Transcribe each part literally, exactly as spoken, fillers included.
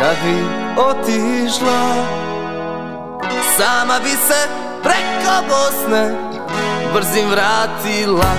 kad bi otišla. Sama bi se preko Bosne brzim vratila.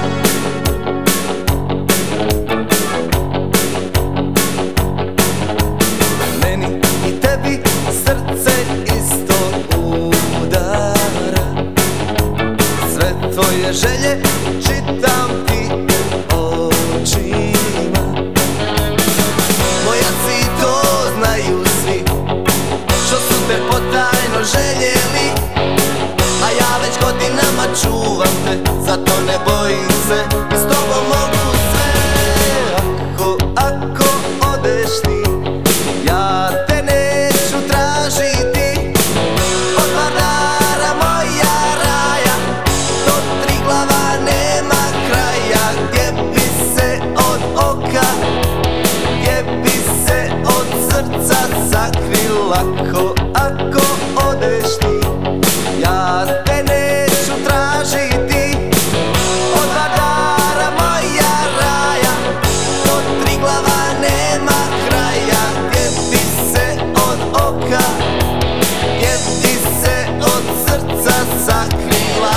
Meni i tebi srce isto udara, sve tvoje želje čitam ti u očima. Moja si, to znaju svi, što su te potajno željeli, a ja već godinama čuvam te, zato ne bojim se i s tobom mogu sve. Ako, ako odeš ti, ja te neću tražiti. Od Vardara moja raja do Triglava nema kraja. Gdje bi se od oka, gdje bi se od srca sakrila. Ako, ako odeš ti, ja te neću tražiti. Od Vardara moja raja do Triglava nema kraja. Gdje bi se od oka, gdje bi se od srca sakrila.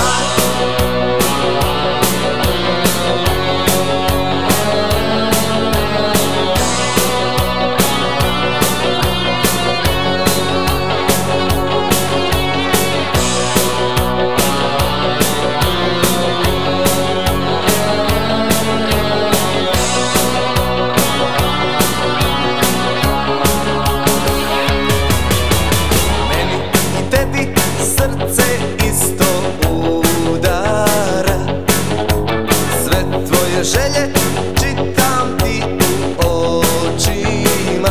Srce isto udara, sve tvoje želje čitam ti u očima.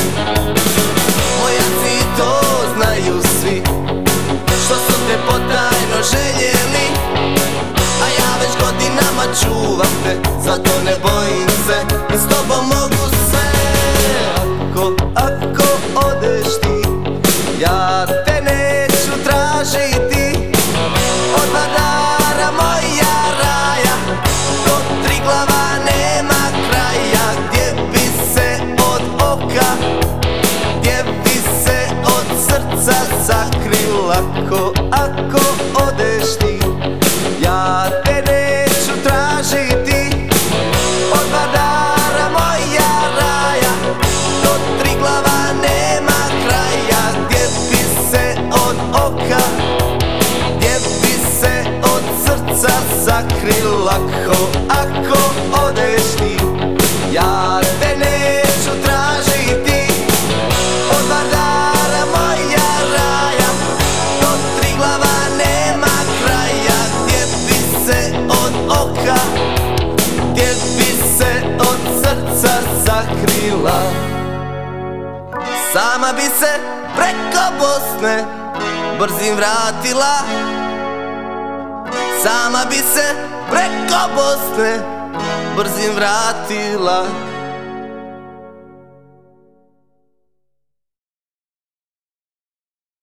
Moja si, to znaju svi, što su te potajno željeli, a ja već godinama čuvam te, zato ne bojim se i s tobom mogu sve. Ako, ako odeš ti, ja te neću tražiti. Od Vardara moja raja do Triglava nema kraja. Gdje bi se od oka, gdje bi se od srca sakrila. Ako, ako odeš ti, ja te neću tražiti. Od Vardara moja raja do Triglava nema kraja. Gdje bi se od oka, gdje bi se od srca sakrila. Ako, ako odeš ti, ja te neću tražiti. Od Vardara moja raja do Triglava nema kraja. Gdje bi se od oka, gdje bi se od srca sakrila. Sama bi se preko Bosne brzim vratila. Sama bi se preko Bosne brzim vratila.